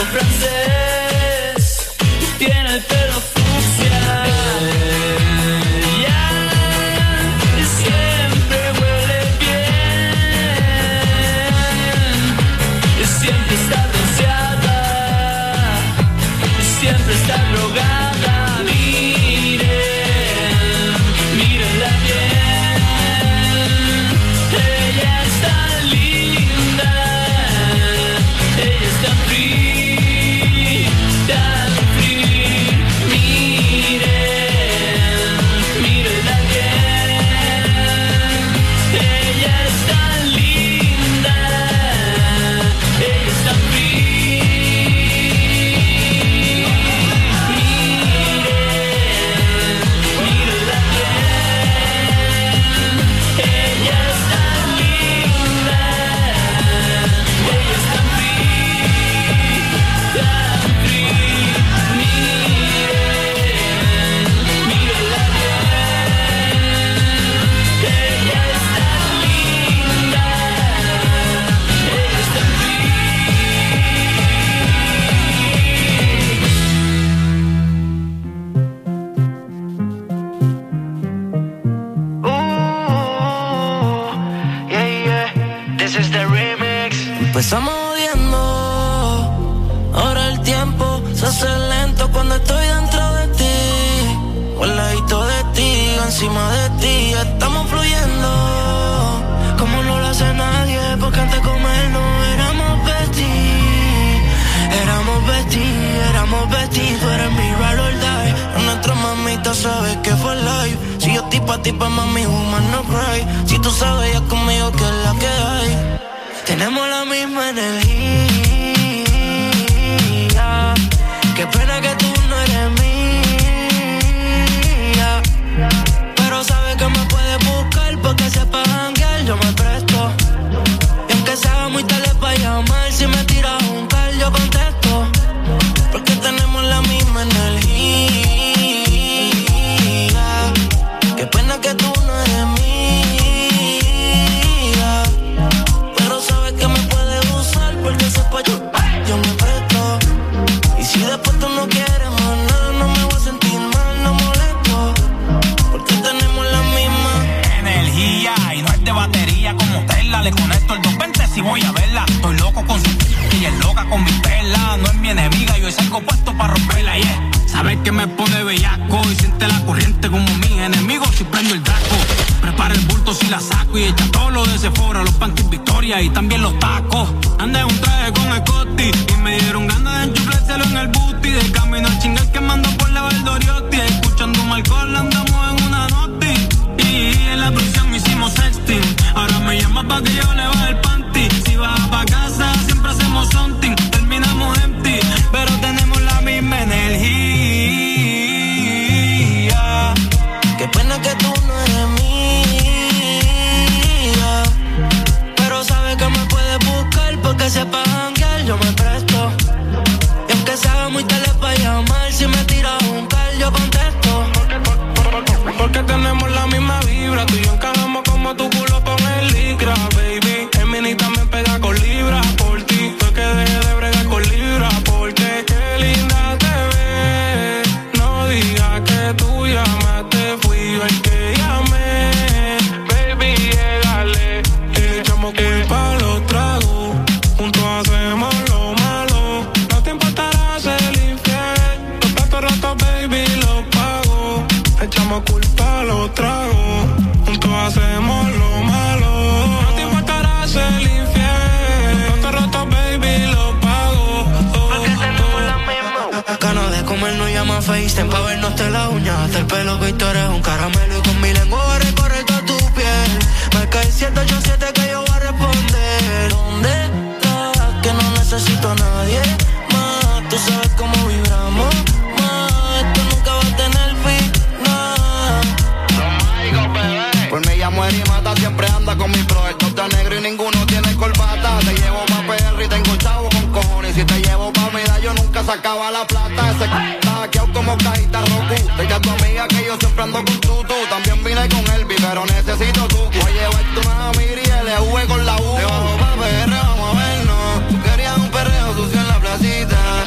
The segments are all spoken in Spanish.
francés, tiene el pelo fucsia. Siempre huele bien, siempre está bronceada, siempre está drogada. Mírenla bien, ella es tan linda, ella es tan free, tan free. Mírenla bien, ella es tan linda, ella es tan free. Mírenla bien, ella es tan linda, ella es tan free, tan free. Mírenla bien, ella es tan linda, ella es tan This is the remix. Empezamos odiando, ahora el tiempo se hace lento cuando estoy dentro de ti. O al ladito de ti, encima de ti, estamos fluyendo como no lo hace nadie, porque antes de comer no éramos besties. Éramos besties, tú eres mi ride or die. Nuestra mamita sabe que fue live. Si yo estoy pa' ti, pa' mami, woman, no cry. Si tú sabes ya conmigo que es la que hay. Tenemos la misma energía. Qué pena que tú no eres mía, pero sabes que me puedes buscar porque sepa janguear, yo me presto. Y aunque se haga muy tarde pa' llamar, si me tiras un call yo contesto, porque tenemos la misma energía. Qué pena que tú no eres mía, pero sabes que me puedes usar porque sepa yo me presto. Y si después tú no quieres más nada, no me voy a sentir mal, no molesto, porque tenemos la misma energía. Y no es de batería como Tesla, le conecto el 220 si voy a verla. Estoy loco con su y es loca con mi perla. No es mi enemiga, yo salgo puesto para romperla, yeah. Sabes que me pone bellaco y siente la corriente como mis enemigos si prendo el draco. Prepara el bulto si la saco y echa todo lo de Sephora, los panties Victoria y también los tacos. Andé en un traje con el Coty y me dieron ganas de enchuflárselo en el booty. De camino al chingal que mando por la Valdoriotti, escuchando un alcohol andamos en una noti. Y en la prisión hicimos sexting, ahora me llama pa' que yo le baje el panty. Si vas pa' casa siempre hacemos something, terminamos empty, pero tenemos la misma energía. Qué pena que tú no eres mía, pero sabes que me puedes buscar porque sepa janguear, yo me presto. Y aunque se haga muy tarde pa' llamar, si me tiras un call yo contesto, Porque tenemos la misma vibra, tú y yo encajamos como tu culo con el licra, baby. El mini también pega con libras por ti. Fue que dejé de bregar con libras porque qué linda te ves. No digas que tú llamaste, fui yo el que llamé. Baby, llegale, le echamos culpa a los tragos. Juntos hacemos lo malo, no te importará ser infiel. Los platos rotos, baby, los pago. Echamos culpa a los tragos, juntos hacemos lo malo. No te importará ser infiel. Los platos rotos, baby, los pago. porque tenemos la misma. Ganas de comer no llama FaceTime pa' vernos de la uña hasta el pelo, que tú eres un caramelo y con mi lengua voy a recorrer toda tu piel. Marca el 787 que yo voy a responder. ¿Dónde estás? Que no necesito a nadie más. Tú sabes cómo vibramos más. Esto nunca va a tener final. Por mí ella muere y mata, siempre anda con mi bro. El top está negro y ninguno tiene corbata. Te llevo pa' PR y tengo chavo con cojones. Si te llevo pa' mi edad yo nunca sacaba la plata. Ese está hackeado como cajita Roku. Dile a tu amiga que yo siempre ando con tutu. También vine con Elvis, pero necesito tu. Voy a llevarte una Amiri y LV con la U. Te bajo pa' PR, vamos a vernos. Tú querías un perreo sucio en la placita.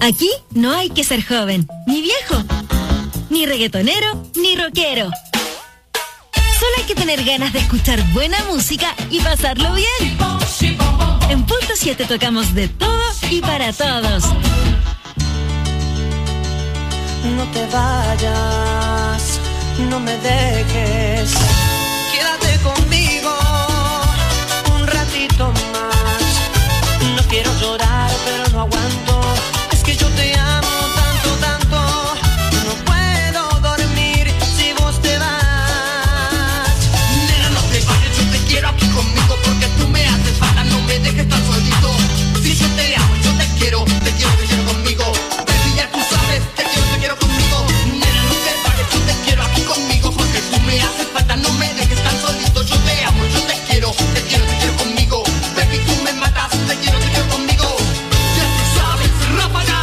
Aquí no hay que ser joven, ni viejo, ni reggaetonero, ni rockero. Solo hay que tener ganas de escuchar buena música y pasarlo bien. En Punto 7 tocamos de todo y para todos. No te vayas, no me dejes. Quédate conmigo un ratito más. No quiero llorar, pero no aguanto. Es que yo te amo tanto, tanto. No puedo dormir si vos te vas. Nena, no te vayas, yo te quiero aquí conmigo porque tú me haces falta, no me dejes tan solito. Si yo te amo, yo te quiero conmigo. Baby, ya tú sabes, te quiero conmigo. Nena, no te vayas, yo te quiero aquí conmigo porque tú me haces falta, no me dejes tan solito. Yo te amo, yo te quiero conmigo. Baby, tú me matas, te quiero conmigo. Ya tú sabes, ráfaga.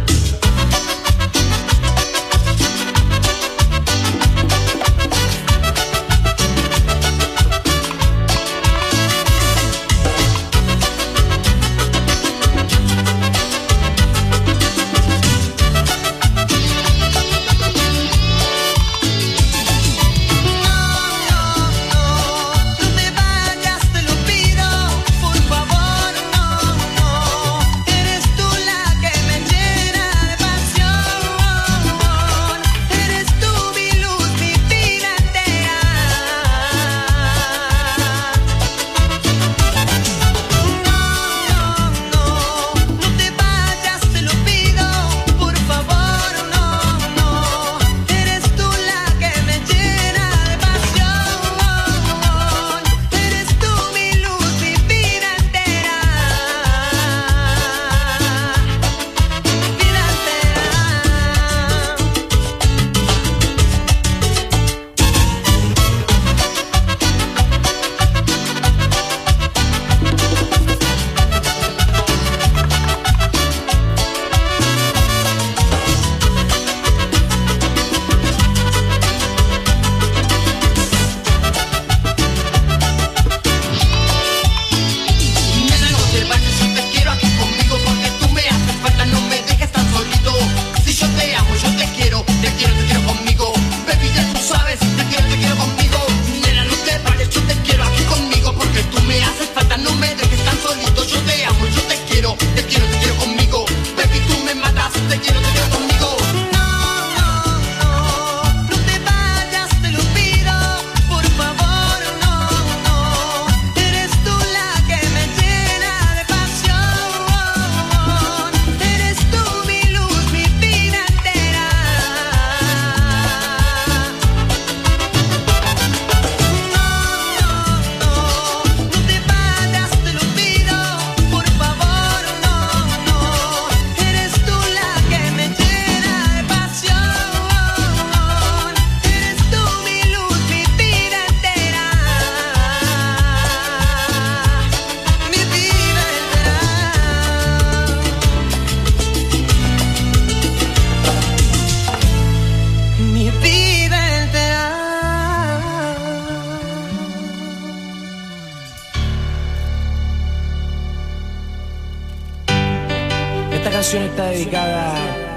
Está dedicada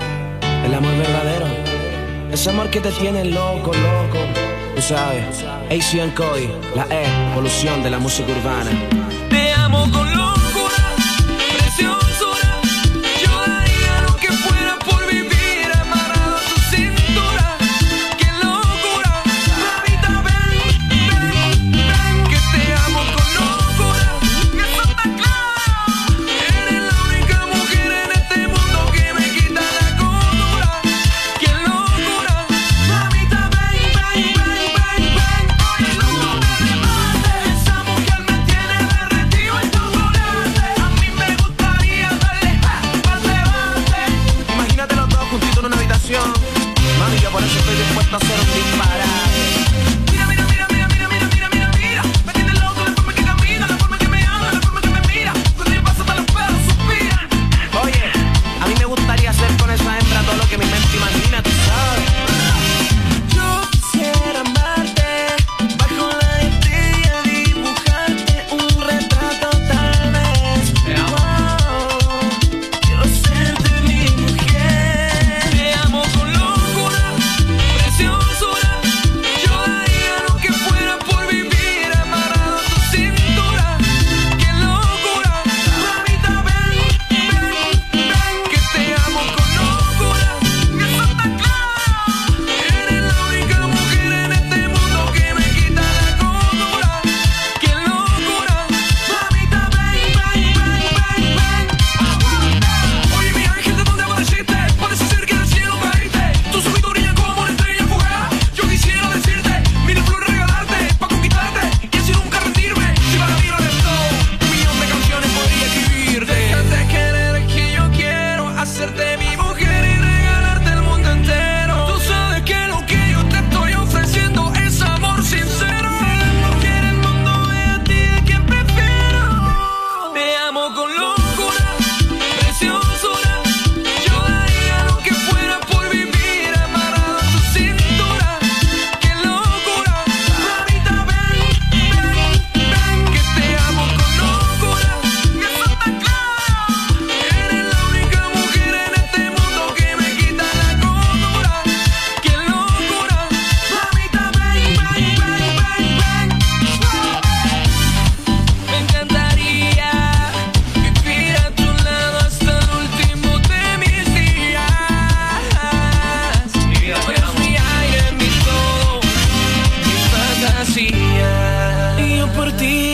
al amor verdadero, ese amor que te tiene loco, loco, tú sabes. ACN Cody, la evolución de la música urbana. Te amo con locura, preciosura. Yo haría lo que fuera por vivir amarrado a tu cintura. ¡Qué locura! Mamita, ven, ven, ven. Que te amo con locura. Que eso está claro. Eres la única mujer en este mundo que me quita la cordura. ¡Qué locura! Mamita, ven, ven, ven, ven, ven. Oye, no te levantes. Esa mujer me tiene derretido en tu boca.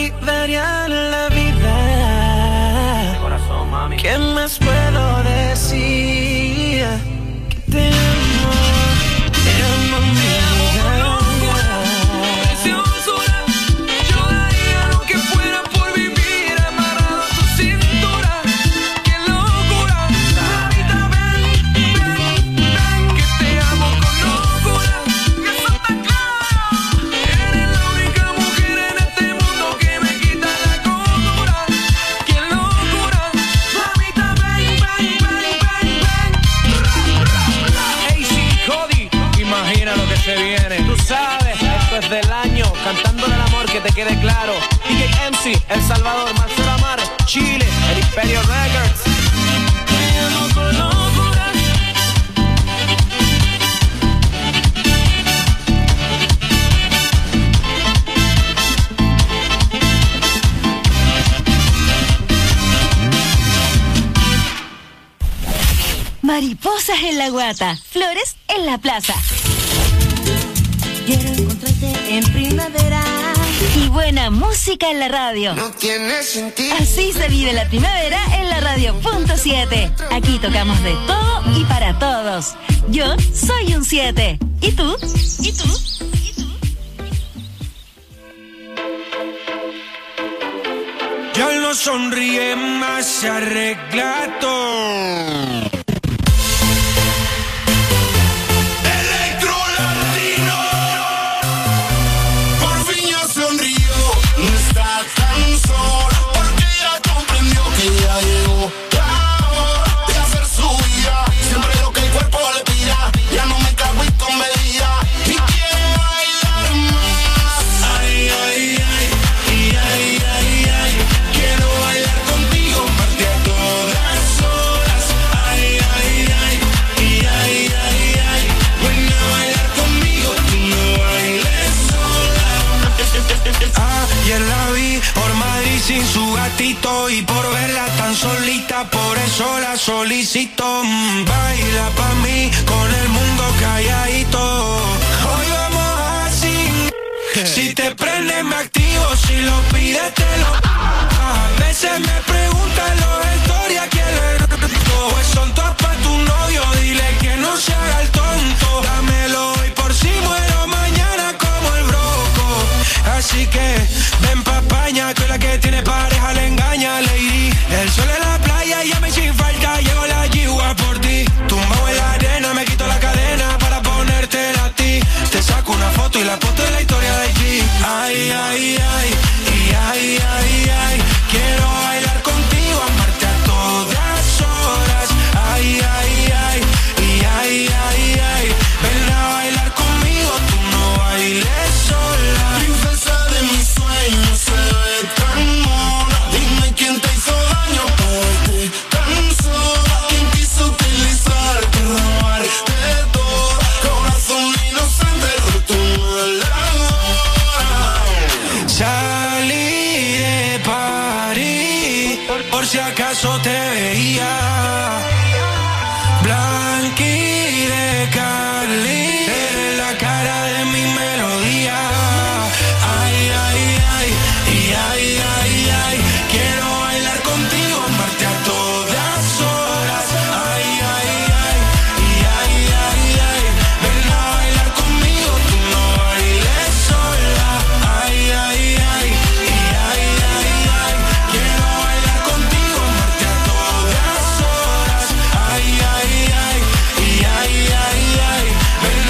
olvidaría la vida. Corazón, mami. ¿Qué más puedo decir? Que te amo, mi vida. Preciosura, yo daría lo que fuera por vivir amarrado a tu cintura. ¡Qué locura! Mamita, ven, que te amo con locura. Y eso está claro. Eres la única mujer en este mundo que me quita la cordura. ¡Qué locura! Mamita, ven. AC Cody, imagina lo que se viene. Tú sabes, esto es del año, cantándole al amor, que te quede claro. DJ MC, El Salvador, Marcelo Amar, Chile, El Imperio Records. Te amo con locura. Mariposas en la guata, flores en la plaza. Quiero encontrarte en primavera. Y buena música en la radio. No tiene sentido. Así se vive la primavera en la radio.7. Aquí tocamos de todo y para todos. Yo soy un 7. ¿Y tú? ¿Y tú? ¿Y tú? Ya no sonríe más, se arregla todo. Sin su gatito y por verla tan solita, por eso la solicito. Baila pa' mí con el mundo calladito. Hoy vamos así. Si te prende me activo, si lo pides te lo. A veces me preguntan los historias quién le rico. Pues son todas pa' tu novio, dile que no se haga el tonto. Dámelo hoy por si muero mañana como el broco. Así que ven pa' España, que la que tiene pareja le engaña, lady. El sol en la playa, llame sin falta, llevo la yigua por ti. Tumbado en la arena, me quito la cadena para ponértela a ti. Te saco una foto y la foto de la historia de ti. Ay, ay, ay, y ay, ay, ay. Quiero bailar contigo, amarte a todas horas. Ay, ay, ay, y ay, ay, ay. Ven a bailar conmigo, tú no bailes sola. Princesa de mis sueños, se ve tan mona. Dime quién te hizo daño para verte tan sola. ¿Quién quiso utilizarte, robarte todo? Corazón inocente, roto la hora. Salí de París, por si acaso te veía. Blanqui de Cali, eres la cara de mi melodía. Ay, ay, ay, y ay, ay, ay. Quiero bailar contigo, amarte a todas horas. Ay, ay, ay, y ay, ay, ay. Ven a bailar conmigo, tú no bailes sola. Ay, ay, ay, y ay, ay, ay. Quiero bailar contigo, amarte a todas horas. Ay, ay, ay, y ay, ay, ay. Ven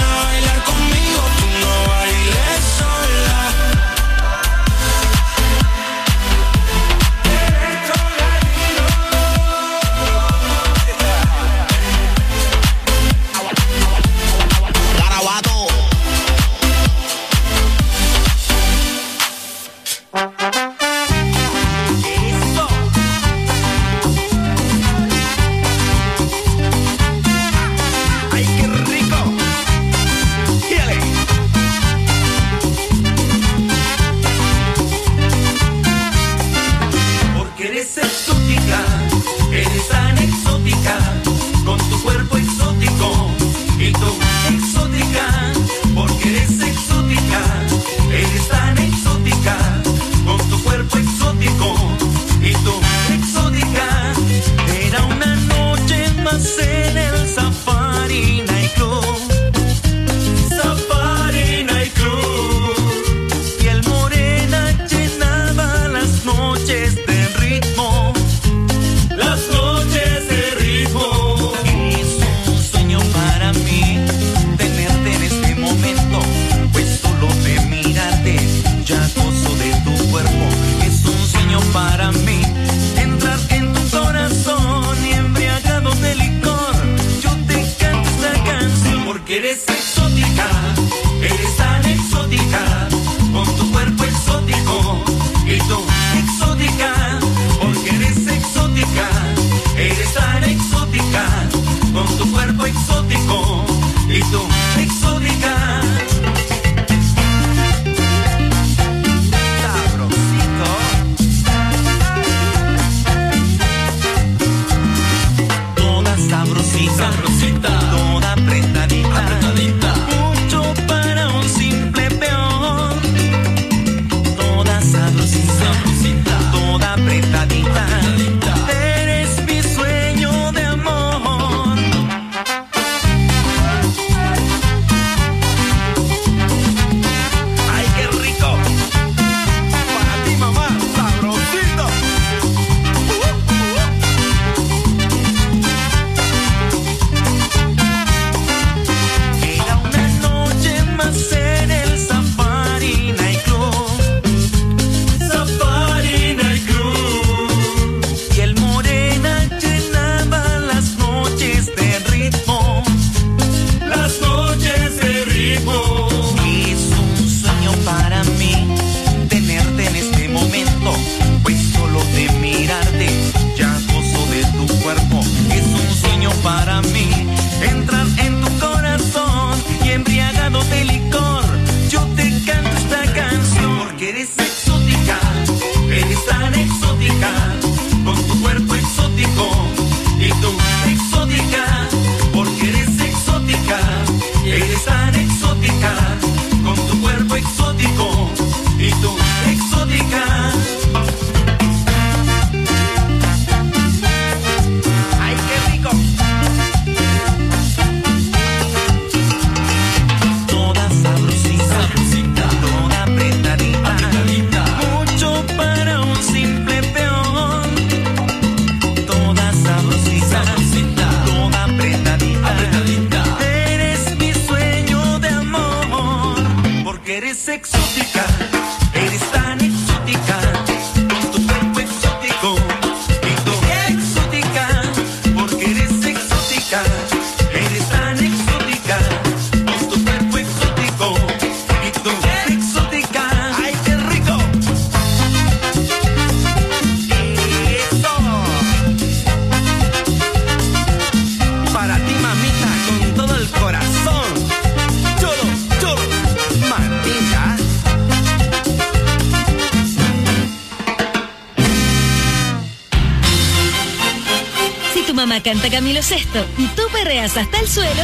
mamá canta Camilo Sesto y tú perreas hasta el suelo,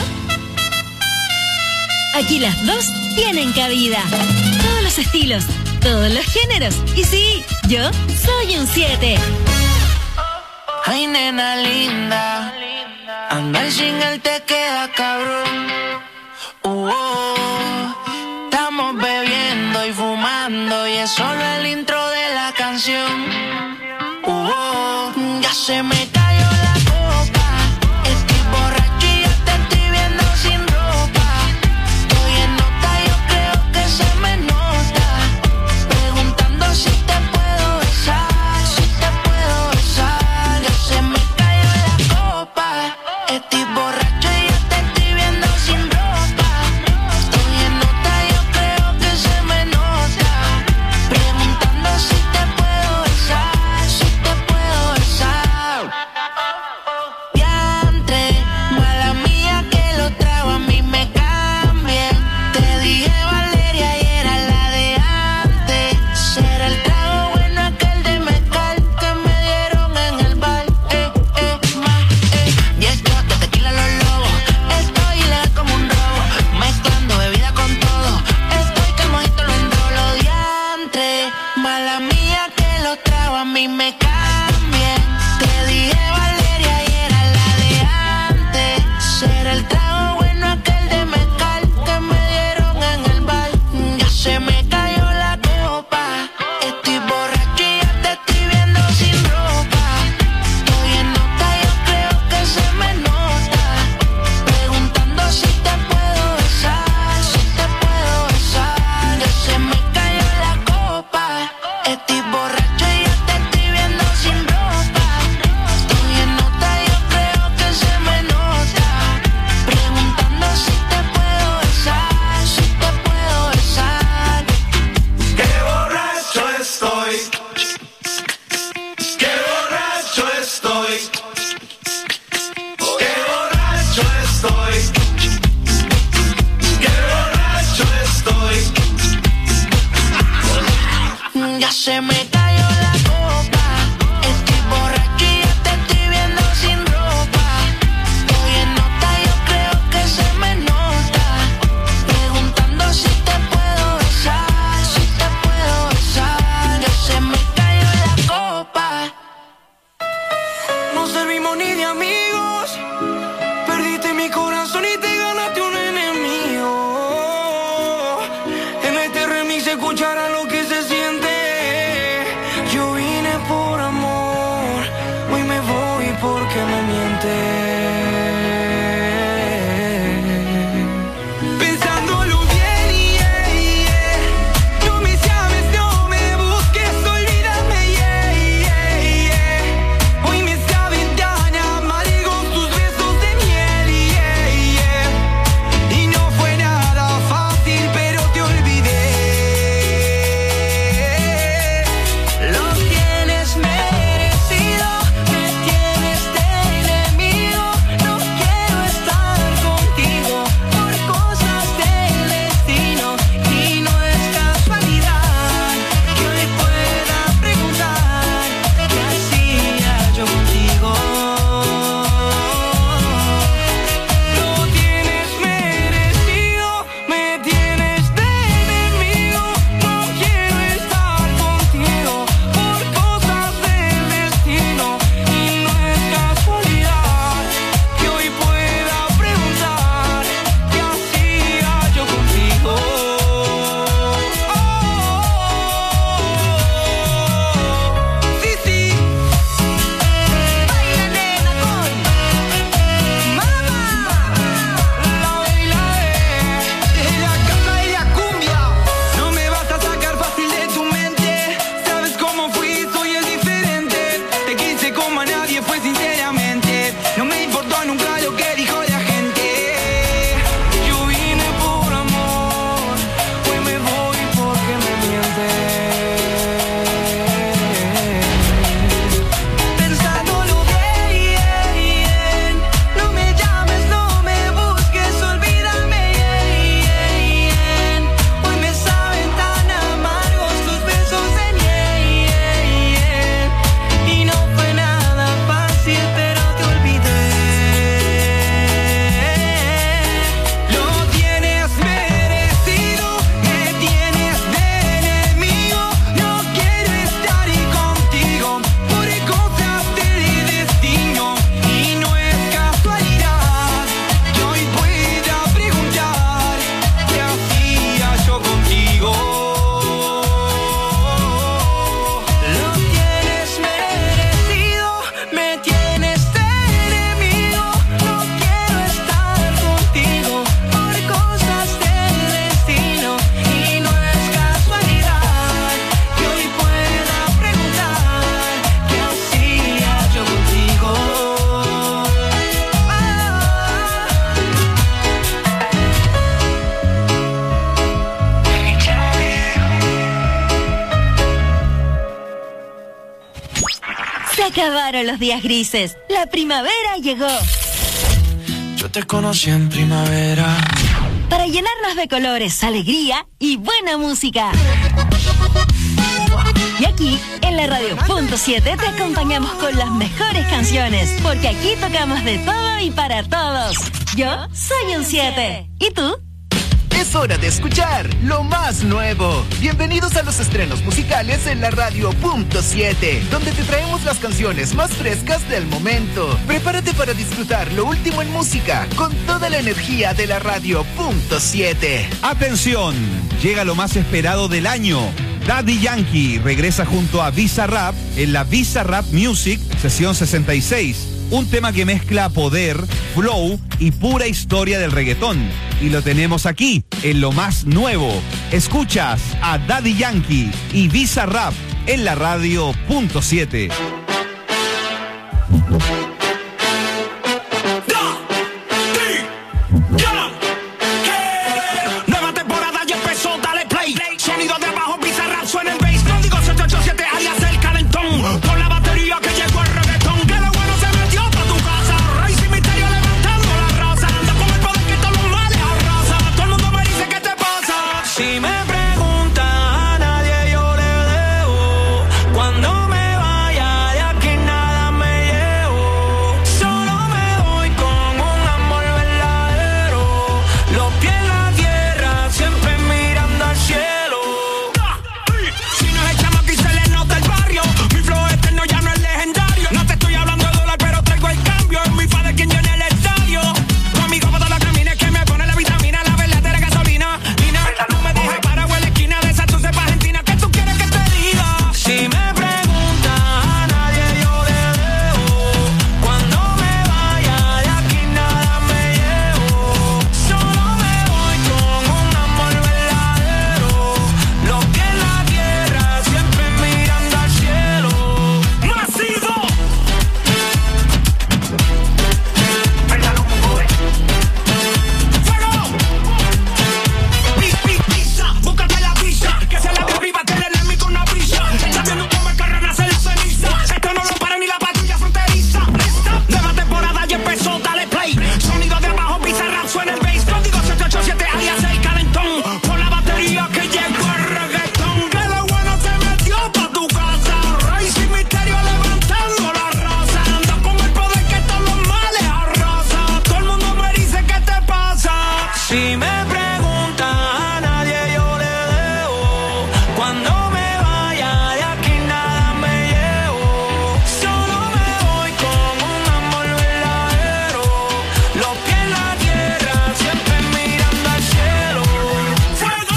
aquí las dos tienen cabida. Todos los estilos, todos los géneros. Y sí, yo soy un 7. Ay, nena linda, andar sin él te queda cabrón. Estamos bebiendo y fumando y es solo el intro de la canción. Ya se me cayó la copa, estoy borracho y ya te estoy viendo sin ropa. Estoy en nota, yo creo que se me nota, preguntando si te puedo besar, si te puedo besar. Ya se me cayó la copa, estoy borracho y ya te estoy viendo sin ropa. Estoy en nota, yo creo que se me nota, preguntando si te puedo besar, si te puedo besar. Diantre, mala mía que lo trago a mí me cambie. Te dije Valeria y era la de antes. Será el trago bueno aquel de mezcal que me dieron en el bar. 10 shots de tequila los lobos. Estoy ilegal como un robo, mezclando bebida con todo. Estoy que el mojito lo enrolo. Diantre, mala mía que lo trago a mí me cambie. Te dije Valeria y era la de antes. Será el trago bueno aquel de mezcal que me dieron en el bar. Ya se me cayó la copa, estoy borracho y ya te estoy viendo sin ropa. Estoy en nota, yo creo que se me nota, preguntando si te puedo besar, si te puedo besar. Ya se me cayó la copa, estoy borracho y ya te estoy viendo sin ropa. Estoy en nota, yo creo que se me nota, preguntando si te puedo besar, si te puedo besar. Qué borracho estoy. Qué borracho estoy. Qué borracho estoy. Qué borracho estoy. Ya se me cayó la copa, estoy borracho y ya te estoy viendo sin ropa. Estoy en nota, yo creo que se me nota, preguntando si te puedo besar, si te puedo besar. Ya se me cayó la copa. No servimos ni de amigos. Perdiste mi corazón y te ganaste un enemigo. En este remix se escuchará lo que se siente. Yo vine por amor, hoy me voy porque me mientes. Pensándolo bien, no me llames, no me busques, olvídame, hoy me saben tan amargos tus besos de miel, y no fue nada fácil, pero te olvidé. Lo tienes merecido, me tienes de enemigo. Se acabaron los días grises. La primavera llegó. Yo te conocí en primavera. Para llenarnos de colores, alegría y buena música. Y aquí, en la Radio.7, te acompañamos con las mejores canciones. Porque aquí tocamos de todo y para todos. Yo soy un 7. ¿Y tú? Es hora de escuchar lo más nuevo. Bienvenidos a los estrenos musicales en la Radio.7, donde te traemos las canciones más frescas del momento. Prepárate para disfrutar lo último en música con toda la energía de la Radio.7. ¡Atención! Llega lo más esperado del año. Daddy Yankee regresa junto a Bizarrap en la Bizarrap Music Sesión 66. Un tema que mezcla poder, flow y pura historia del reggaetón. Y lo tenemos aquí, en lo más nuevo. Escuchas a Daddy Yankee y Bizarrap en la Radio.7. Nueva temporada ya empezó, dale play. Sonido de abajo, Bizarrap suena el bass. Código 787, alias el calentón. Con la batería que llegó el reggaetón. Que lo bueno se metió pa' tu casa. Rey sin misterio levantando la raza. Anda con el poder que todos los males arrasa. Todo el mundo me dice ¿qué te pasa? Si me preguntan a nadie yo le debo. Cuando me vaya de aquí nada me llevo. Solo me voy con un amor verdadero. Los pies en la tierra, siempre mirando al cielo. Si no es el chamaco y se le nota el barrio. Mi flow eterno ya no es legendario. No te estoy hablando de dólar, pero traigo el cambio. Es mi padre quien llena el estadio. Conmigo para todos los caminos que me pone la vitamina, la verdadera gasolina. Nina, no me dejes parado en la esquina de Santurce pa' Argentina. ¿Qué tú quieres que te diga? Si me preguntan a nadie yo le debo. Cuando me vaya de aquí nada me llevo. Solo me voy con un amor verdadero. Los pies en la tierra, siempre mirando al cielo. ¡Masivo! ¡Fuego! Pisa, búscate la pizza. Que se la de arriba, tenerle en mí con una brisa. Ya viene un comer que renace la ceniza. Esto no lo para ni la patrulla fronteriza. ¡Lista! Nueva temporada ya empezó, dale play. Sonido de abajo, Bizarrap suena el bass. Código 787, alias el calentón. Con la batería que llegó el reggaetón. Que lo bueno se metió pa' tu casa. Rey sin misterio levantando la raza. Anda con el poder que todos los males arrasa. Todo el mundo me dice ¿qué te pasa? Si me preguntan a nadie yo le debo. Cuando me vaya de aquí nada me llevo. Solo me voy con un amor verdadero. Los pies en la tierra, siempre mirando al cielo. ¡Fuego!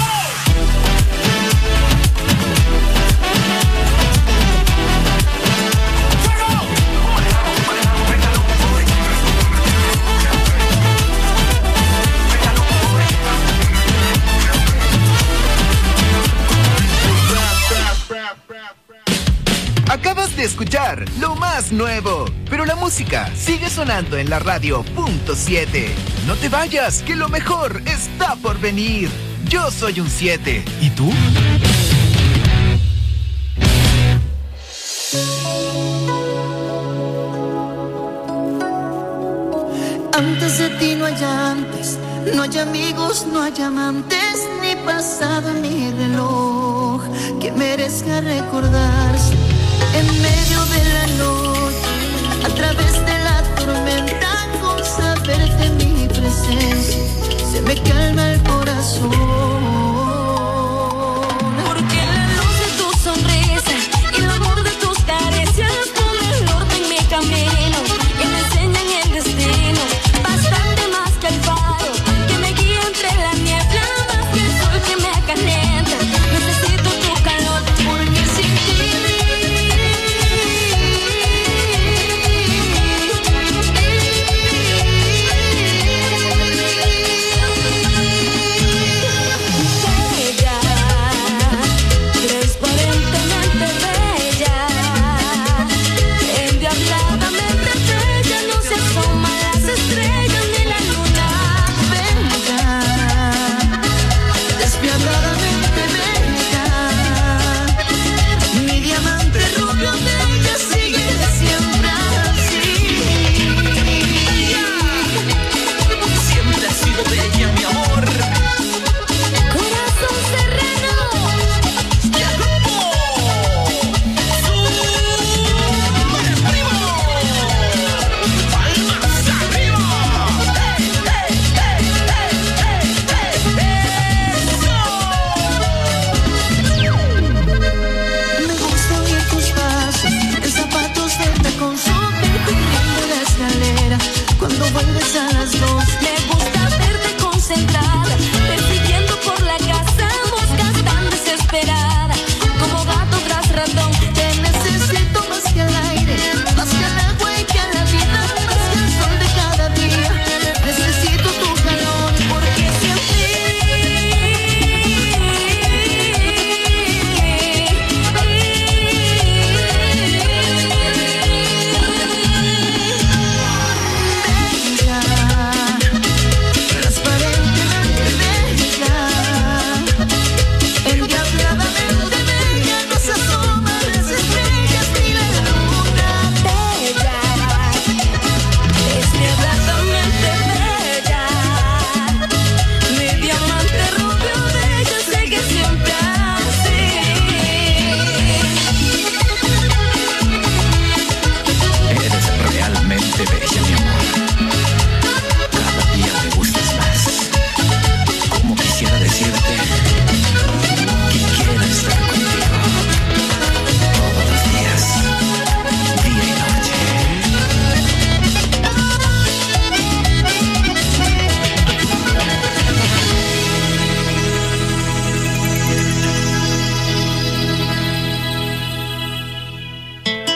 Acabas de escuchar lo más nuevo, pero la música sigue sonando en la Radio.7. No te vayas, que lo mejor está por venir. Yo soy un 7. ¿Y tú? Antes de ti no hay antes, no hay amigos, no hay amantes, ni pasado en mi reloj que merezca recordarse. En medio de la noche, a través de la tormenta, con saberte mi presencia, se me calma el corazón. Porque la luz de tu sonrisa y el amor de tus caricias ponen el orden en mi camino y me enseñan el destino. Bastante más que el faro que me guía entre la niebla, más que el sol que me calienta. Necesito tu calor porque sin ti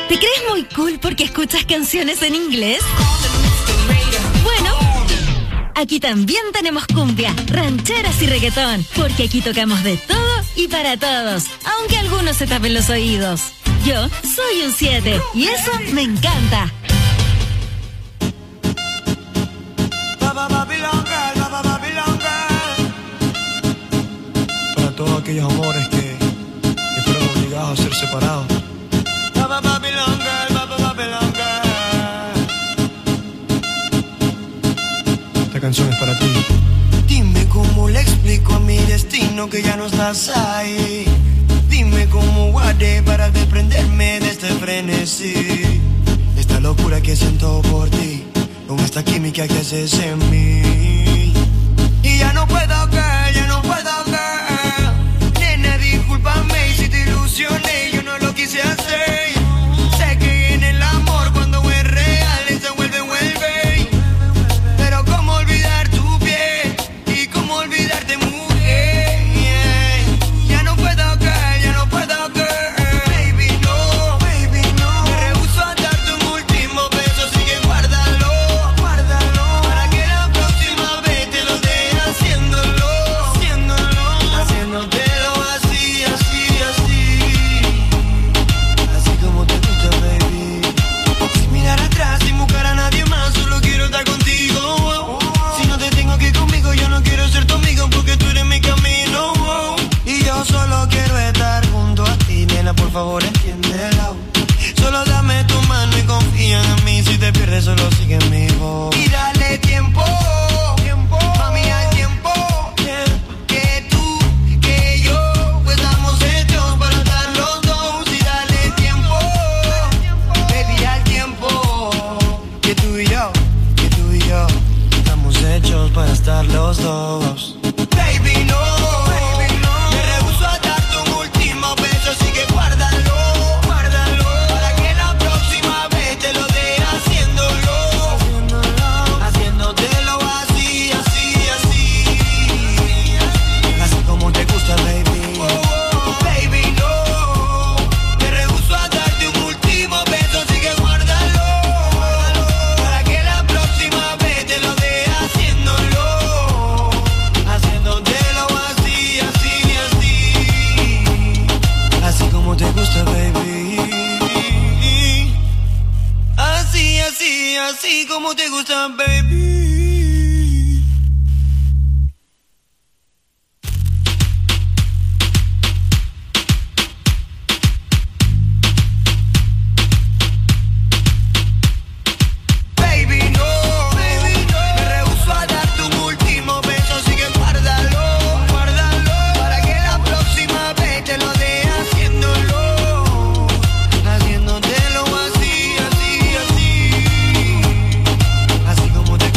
¿Te crees muy cool porque escuchas canciones en inglés? Bueno, aquí también tenemos cumbia, rancheras y reggaetón, porque aquí tocamos de todo y para todos, aunque algunos se tapen los oídos. Yo soy un 7 y eso me encanta. Para todos aquellos amores que fueron obligados a ser separados. Esta canción es para ti. Dime cómo le explico a mi destino que ya no estás ahí. Dime cómo guardé para desprenderme de este frenesí. Esta locura que siento por ti, con esta química que haces en mí. Y ya no puedo caer, ya no puedo caer. Nena, discúlpame si te ilusioné, yo no lo quise hacer. Sé que en el amor cuando es real se vuelve. Pero cómo olvidar tu piel y cómo olvidarte, mujer. Ya no puedo caer, ya no puedo caer. Baby, no, baby, no. Me rehúso a darte un último beso, así que guárdalo, guárdalo. Para que la próxima vez te lo dé haciéndolo, haciéndolo. Haciéndotelo así, así, así. Así como te gusta, baby. Sin mirar atrás, sin buscar a nadie más, solo quiero estar contigo. Si no te tengo aquí conmigo, yo no quiero ser tu amigo porque tú eres mi camino. Y yo solo quiero estar junto a ti, nena, por favor entiéndelo. Solo dame tu mano y confía en mí. Si te pierdes, solo sigue mi voz. Y dale tiempo, tiempo, mami, al tiempo. Que tú, que yo, pues estamos hechos para estar los dos. Y dale tiempo, baby, al tiempo. Que tú y yo, estamos hechos para estar los dos. Baby, no, baby, no. Me rehúso a darte un último beso, así que guárdalo, guárdalo. Para que la próxima vez te lo dé haciéndolo, haciéndotelo así, así, así. Así como te gusta, baby. Baby, no. Me rehúso a darte un último beso, así que guárdalo. Para que la próxima vez te lo dé haciéndolo, haciéndotelo así, así, así. Así como te gusta, baby. Así, así, así como te gusta, baby. Baby, no, baby, no. Me rehúso a darte un último beso, así que guárdalo, guárdalo. Para que la próxima vez te lo dé haciéndolo, haciéndotelo así, así, así. Así como te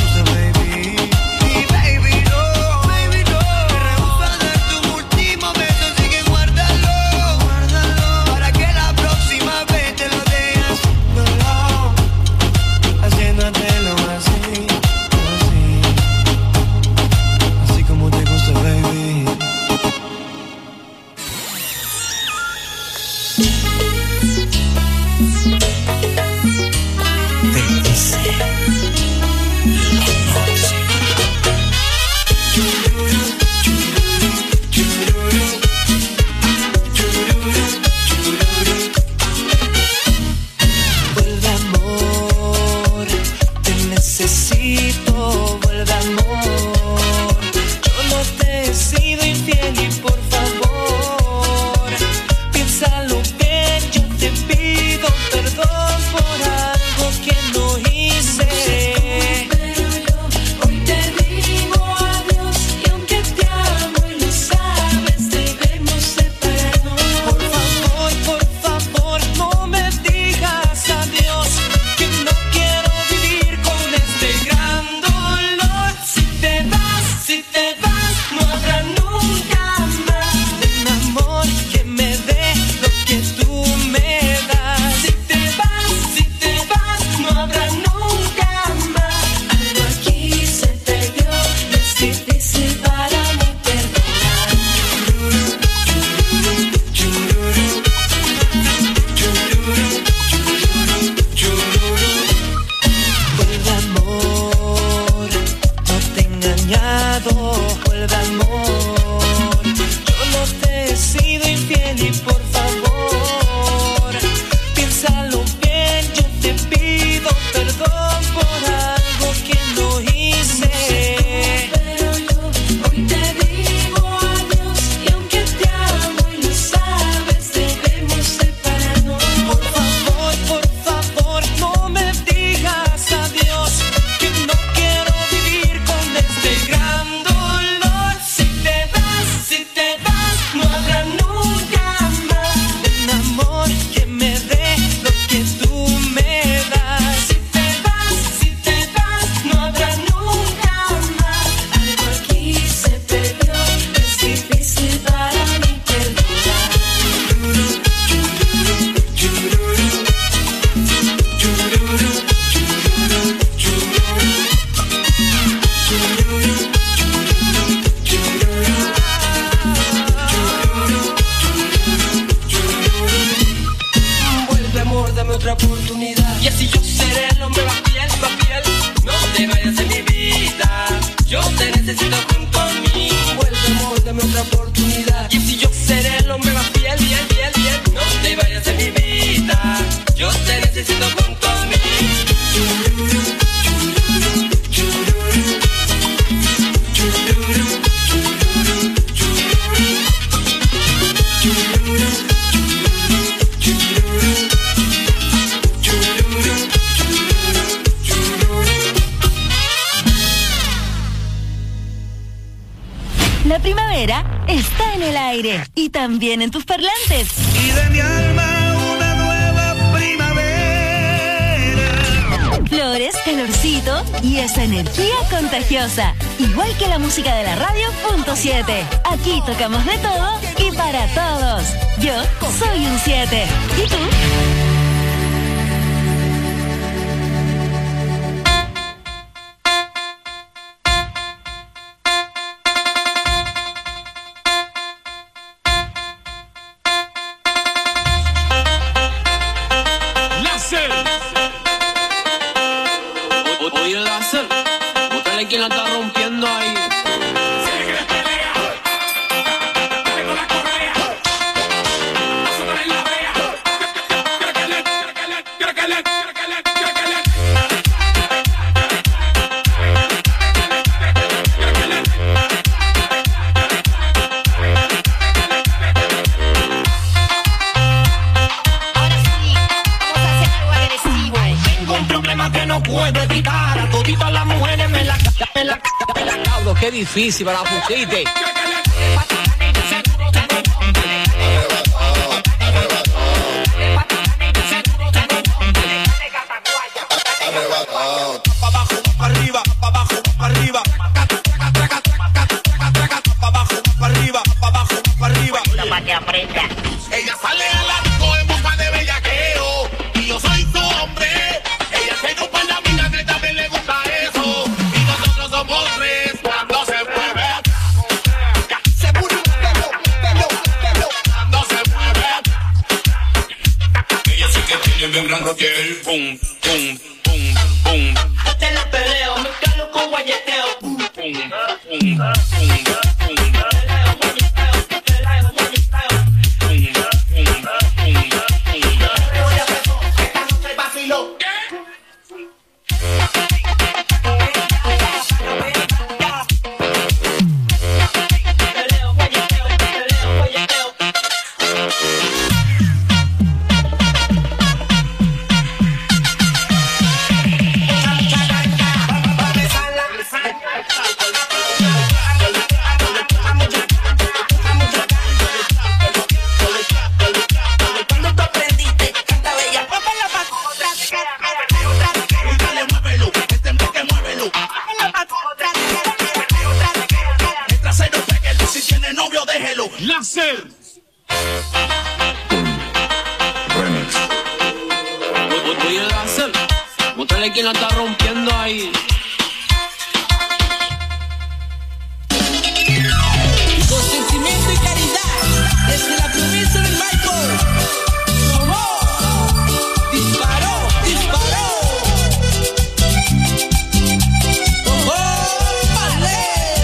dame otra oportunidad. Y así yo seré el hombre más fiel, más fiel. No te vayas de mi vida, yo te necesito junto a mí. Vuelve amor, dame otra oportunidad. Y así yo seré el hombre más fiel, fiel, fiel, fiel. No te vayas de mi vida, yo te necesito junto a mí. La primavera está en el aire y también en tus parlantes. Y de mi alma una nueva primavera. Flores, calorcito y esa energía contagiosa. Igual que la música de la radio .7. Aquí tocamos de todo y para todos. Yo soy un 7. ¿Y tú? Oye, láser, búscale quien la está rompiendo ahí. Qué difícil para la pusiste. Ella sale a la disco en busca de bellaqueo y yo soy su hombre. Ella se no para la vida, que también le gusta eso. Y nosotros somos tres cuando se mueve. Se mueve, cuando se mueve. Ella sí que tiene bien gran roquel. Pum, pum, pum, pum. Te la peleo, me calo con guayeteo. Pum, pum, pum, pum. Láser. Oye, láser, búscale quien la está rompiendo ahí. Y con sentimiento y caridad, desde la promesa del Michael. Disparó, disparó. ¡Vale!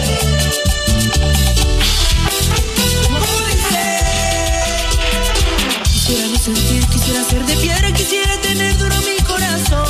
Quisiera no sentir, quisiera ser de piedra, quisiera tener duro mi corazón,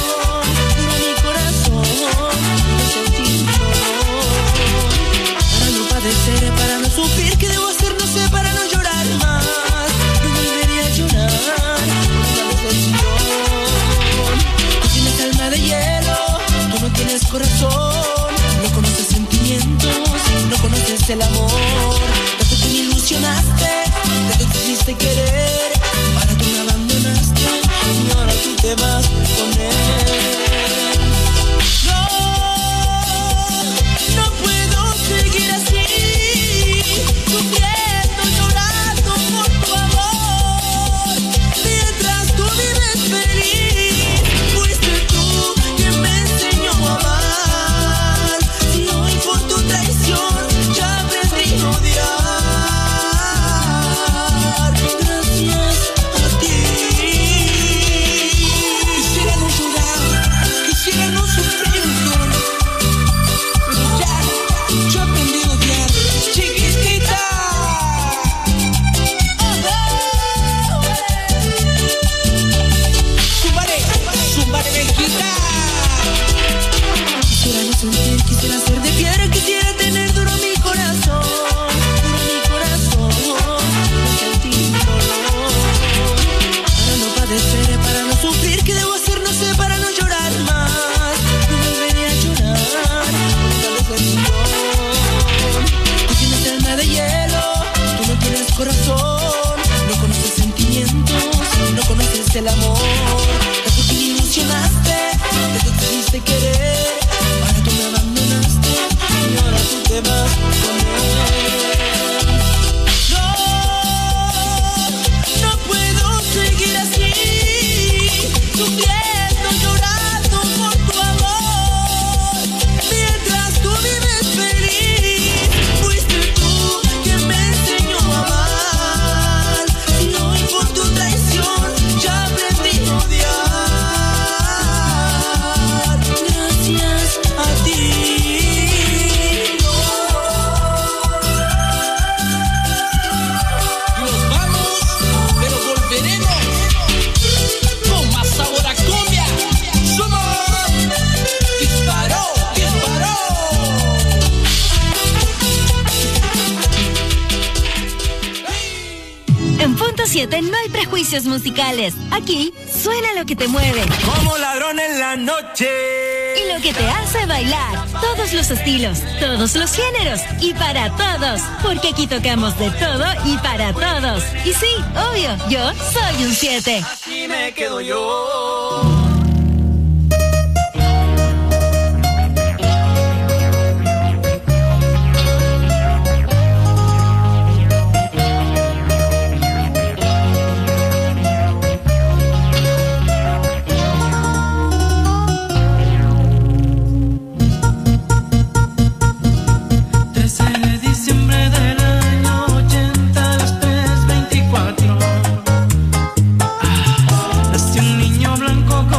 no sentir dolor, para no padecer, para no sufrir, ¿qué debo hacer? No sé, para no llorar más, no volvería a llorar, por una decepción. Tú tienes alma de hielo, tú no tienes corazón, no conoces sentimientos, no conoces el amor, tanto que me ilusionaste, tanto que quisiste querer, para tú me abandonaste y ahora tú te vas con él. No puedo seguir así, sufriendo, llorando por tu amor, mientras tú vives feliz. Fuiste tú quien me enseñó a amar, y hoy por tu traición ya aprendí a odiar. Gracias a ti. más con él. No puedo seguir así, sufriendo, llorando por tu amor. Mientras tú vives feliz, fuiste tú quien me enseñó a amar. Y hoy por tu traición ya aprendí a odiar. Gracias a ti. Nos vamos, pero volveremos con más sabor a cumbia. Somos Disparó, Disparó. En Punto 7 no hay prejuicios musicales. Aquí suena lo que te mueve Como ladrón en la noche. y lo que te hace bailar. Todos los estilos, todos los géneros y para todos. Porque aquí tocamos de todo y para todos. Y sí, obvio, yo soy un 7. Aquí me quedo yo. De diciembre del año 80 a las 3:24. Nació un niño blanco con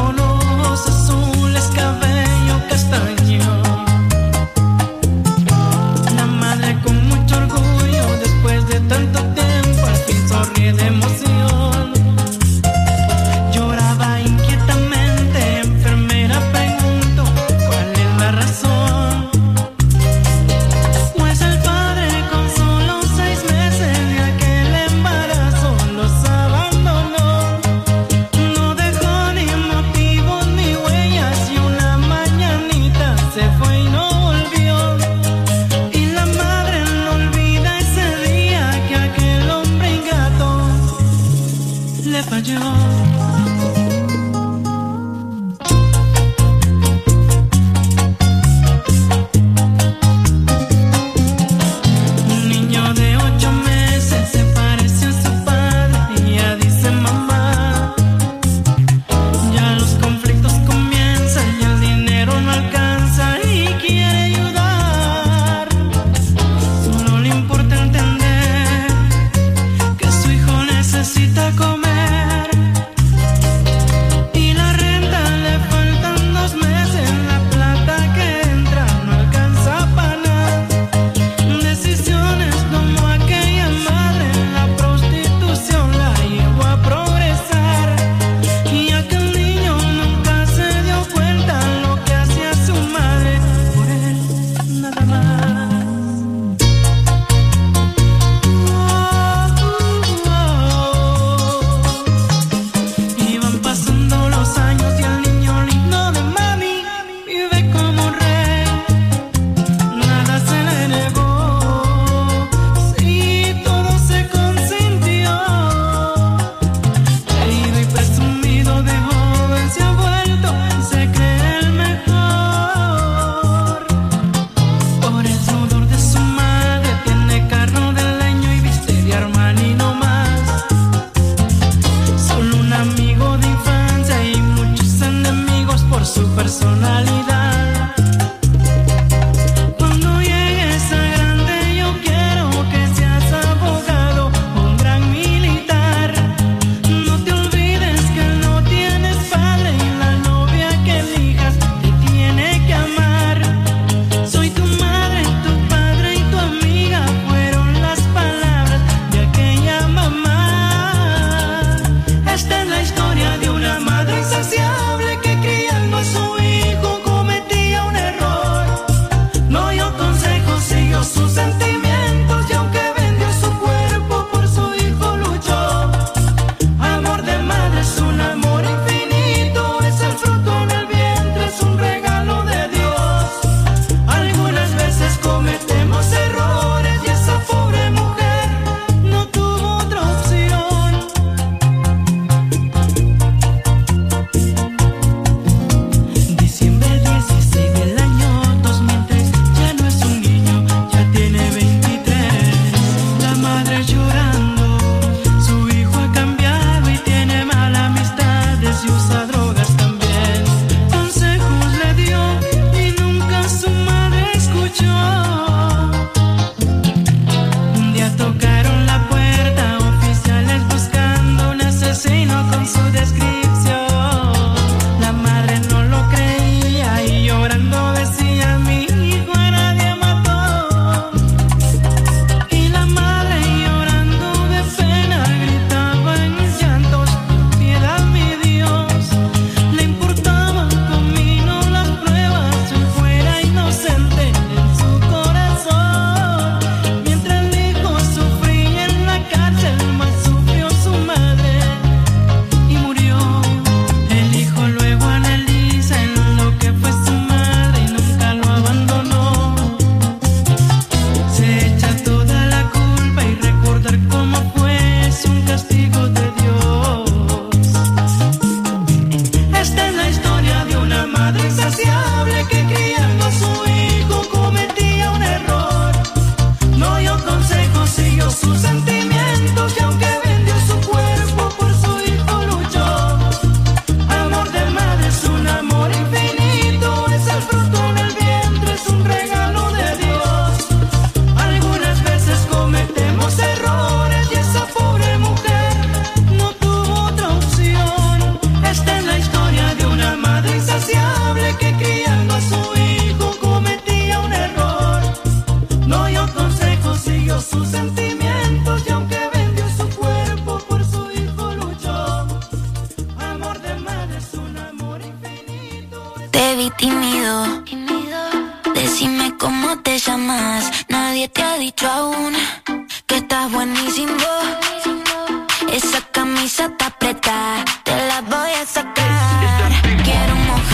te vi tímido. Decime cómo te llamas. Nadie te ha dicho aún que estás buenísimo. Esa camisa está apretada, te la voy a sacar. Quiero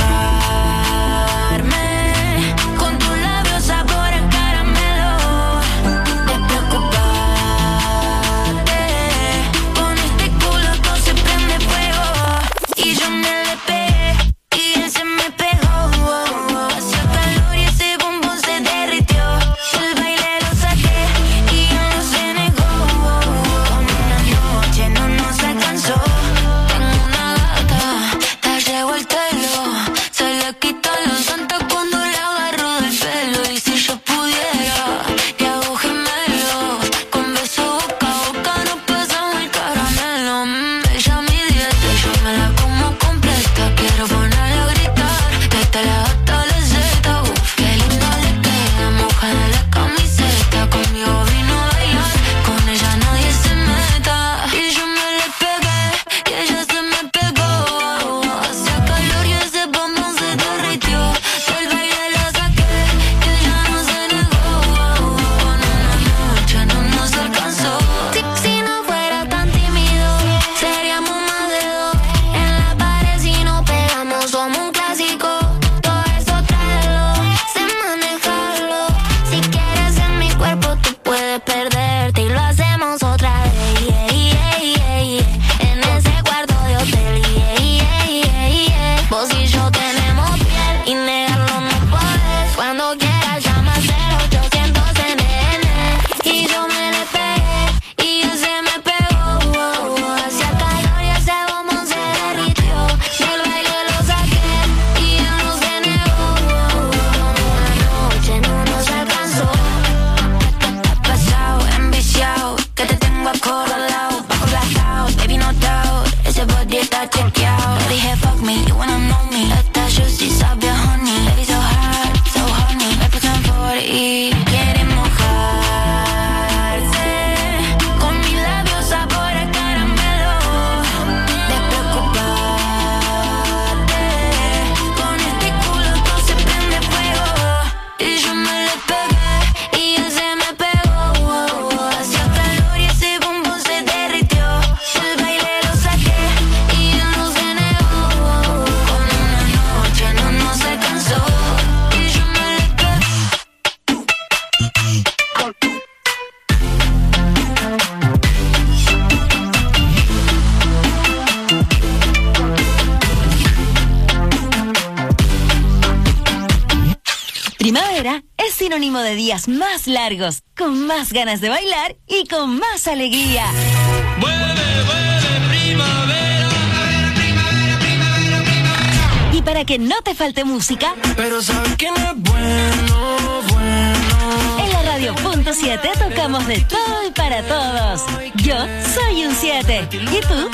mojarme con tus labios sabor a caramelo. Despreocupate, con este culo todo se prende fuego. Y yo me le pegué y él se me pegó. Hacía calor y ese bombón se derritió. El baile lo saqué y él no se negó. Una noche no nos alcanzó. Tengo una gata, te llevo el telo. Se le quita la santa cuando le agarro del pelo. Y si yo pudiera, le hago gemelo. Con beso boca a boca nos pasamos el caramelo. Ella mi dieta, yo me la como completa. Quiero ponerla a gritar, desde la A hasta la Z. Qué linda le queda, mojada la camiseta. Conmigo vino a bailar, con ella nadie se meta. Y yo me le pegué, y ella se me pegó. Hacía calor y ese bombón se derritió. Del baile la saqué, y ella no se negó. Una noche no nos alcanzó. Si no fuera tan tímido, seríamos más de dos. En la pared si no pegamos somos un clásico. Todo eso tráelo, sé manejarlo. Si quieres en mi cuerpo tú puedes perderte y lo hacemos otra vez. En ese cuarto de hotel. Vos y yo tenemos piel y negarlo no puedes. Cuando quieras llama al 0800 NN. Y yo me le pegué y él se me pegó. Hacía calor y ese bombón se derritió. Del baile lo saqué y él no se negó. Una noche no nos alcanzó. Pasado, enviciado, que te tengo acorralado. Bajo blackout, baby no doubt. Ese body está chequeado. Le dije fuck me, you wanna know me. Esta juicy sabe a honey. Baby so hard, so honey. Me puse en 40. Quiere mojarse con mis labios sabor a caramelo. Despreocupate, con este culo todo se prende fuego. Y yo me le pegué y él se me pegó. Hacía calor y ese bombón se derritió. El baile lo saqué y él no se negó. Con una noche no nos alcanzó. Y yo me le pegué. Primavera es sinónimo de días más largos, con más ganas de bailar y con más alegría. Y para que no te falte música, Pero sabes que no es bueno, bueno. en la radio Punto 7 tocamos de todo y para todos. Yo soy un 7. ¿Y tú?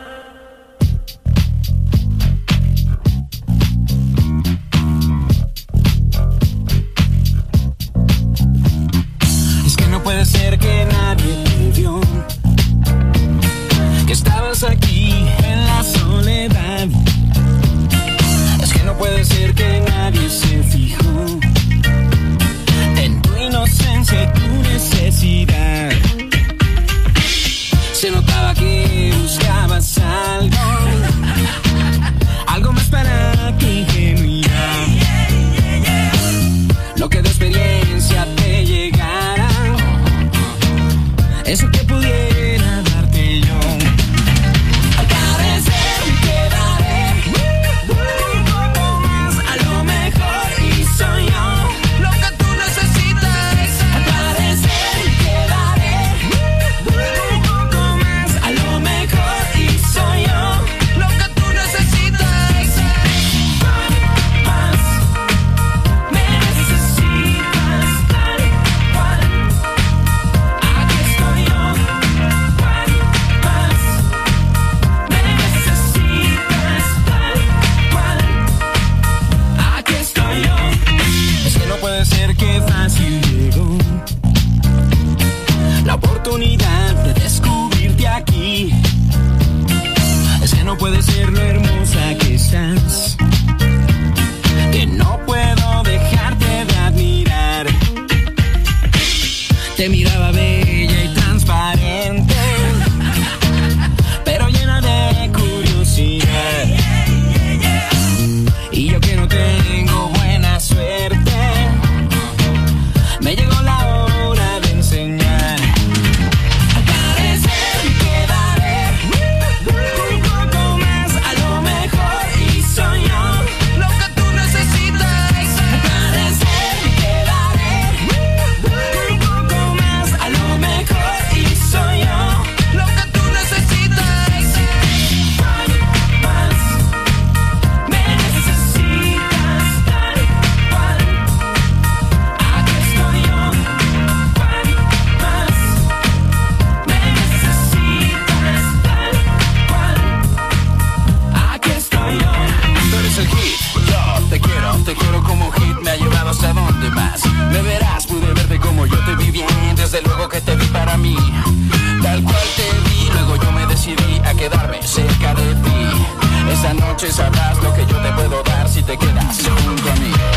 Es que no puede ser que nadie te vio, que estabas aquí en la soledad. Es que no puede ser que nadie se fijó en tu inocencia y tu necesidad. Se notaba que buscabas noche sabrás lo que yo te puedo dar si te quedas junto a mí.